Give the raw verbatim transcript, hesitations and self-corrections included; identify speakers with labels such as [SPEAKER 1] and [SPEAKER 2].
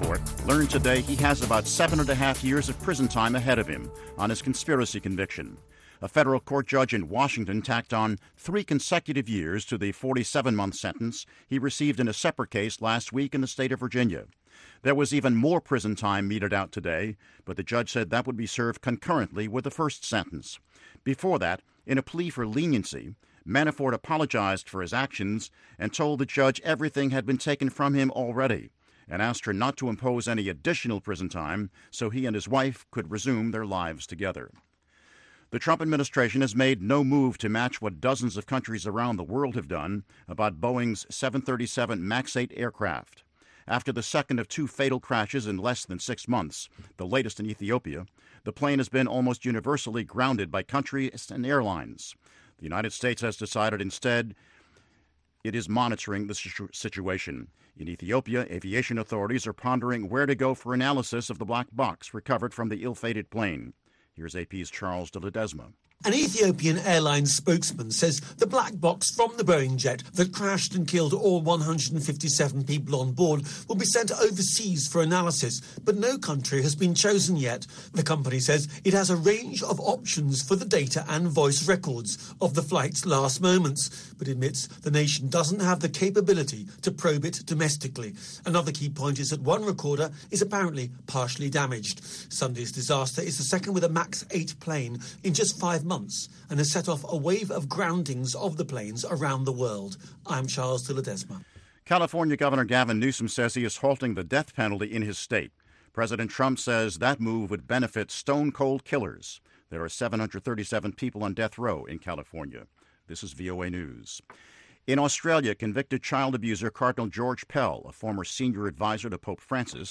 [SPEAKER 1] Manafort learned today he has about seven and a half years of prison time ahead of him on his conspiracy conviction. A federal court judge in Washington tacked on three consecutive years to the forty-seven-month sentence he received in a separate case last week in the state of Virginia. There was even more prison time meted out today, but the judge said that would be served concurrently with the first sentence. Before that, in a plea for leniency, Manafort apologized for his actions and told the judge everything had been taken from him already, and asked her not to impose any additional prison time so he and his wife could resume their lives together. The Trump administration has made no move to match what dozens of countries around the world have done about Boeing's seven thirty-seven MAX eight aircraft. After the second of two fatal crashes in less than six months, the latest in Ethiopia, the plane has been almost universally grounded by countries and airlines. The United States has decided instead it is monitoring the situation. In Ethiopia, aviation authorities are pondering where to go for analysis of the black box recovered from the ill-fated plane. Here's A P's Charles de Ledesma.
[SPEAKER 2] An Ethiopian Airlines spokesman says the black box from the Boeing jet that crashed and killed all one hundred fifty-seven people on board will be sent overseas for analysis, but no country has been chosen yet. The company says it has a range of options for the data and voice records of the flight's last moments, but admits the nation doesn't have the capability to probe it domestically. Another key point is that one recorder is apparently partially damaged. Sunday's disaster is the second with a MAX eight plane in just five months. months and has set off a wave of groundings of the planes around the world. I'm Charles de Ledesma.
[SPEAKER 1] California Governor Gavin Newsom says he is halting the death penalty in his state. President Trump says that move would benefit stone-cold killers. There are seven hundred thirty-seven people on death row in California. This is V O A News. In Australia, convicted child abuser Cardinal George Pell, a former senior advisor to Pope Francis,